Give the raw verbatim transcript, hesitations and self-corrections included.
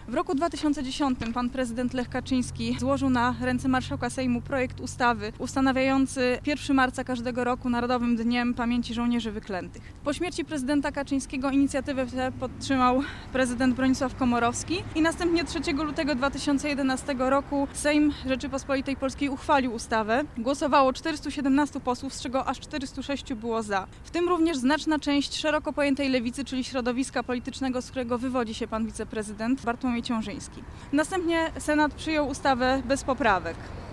W roku dwa tysiące dziesiątym pan prezydent Lech Kaczyński złożył na ręce marszałka Sejmu projekt ustawy ustanawiający pierwszego marca każdego roku Narodowym Dniem Pamięci Żołnierzy Wyklętych. Po śmierci prezydenta Kaczyńskiego inicjatywę tę podtrzymał prezydent Bronisław Komorowski i następnie trzeciego lutego dwa tysiące jedenastego roku Sejm Rzeczypospolitej Polskiej uchwalił ustawę. Głosowało czterystu siedemnastu posłów, z czego aż czterystu sześciu było za. W tym również znaczna część szeroko pojętej lewicy, czyli środowiska politycznego, z którego wywodzi się pan wiceprezydent Bartłomiej Ciążyński. Następnie Senat przyjął ustawę bez poprawek.